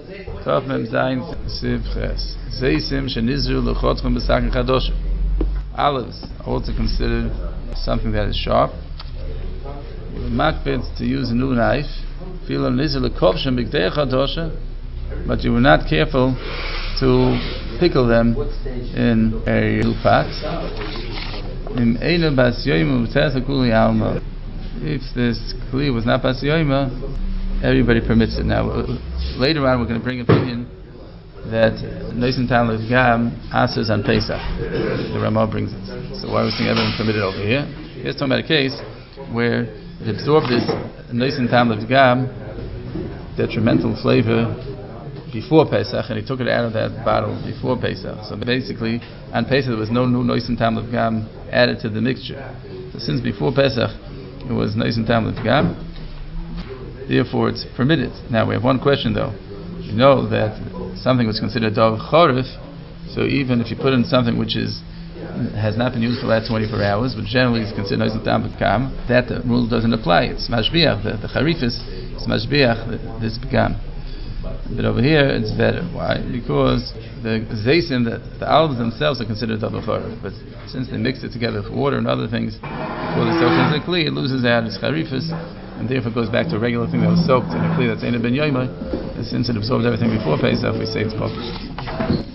Tov Mem Zayin Siv Ches. Zeisim Shenizru L'Chotchim B'Sakin Chadoshim. Olives are also considered something that is sharp. You would makpid to use a new knife. Filo Nizru L'Kovshem B'Gdei Chadosha, but you were not careful to pickle them in a new pot. If this kli was not bas yoima, everybody permits it. Now, later on, we're going to bring an opinion that Noisin Tam Gam asers on Pesach. The Ramah brings it. So why are we saying everyone permitted over here? Here's talking about a case where it absorbed this Noisin Tam Gam detrimental flavor before Pesach, and he took it out of that bottle before Pesach. So basically, on Pesach there was no new Noisin Tam Gam added to the mixture. So since before Pesach it was Noisin Tam Gam, therefore it's permitted. Now we have one question though. You know that something was considered Dov Chorif, so even if you put in something which has not been used for the last 24 hours, but generally is considered Noisin Tam Gam, that rule doesn't apply. It's Mashbiach, the Charifis, it's Mashbiach, this Gam. But over here it's better. Why? Because the zeisim, the olives themselves are considered double chorif, but since they mix it together with water and other things before they soak into the kli, it loses out its charifus, and therefore goes back to a regular thing that was soaked in a kli that's ain't ben yoyma. And since it absorbed everything before Pesach, we say it's kosher.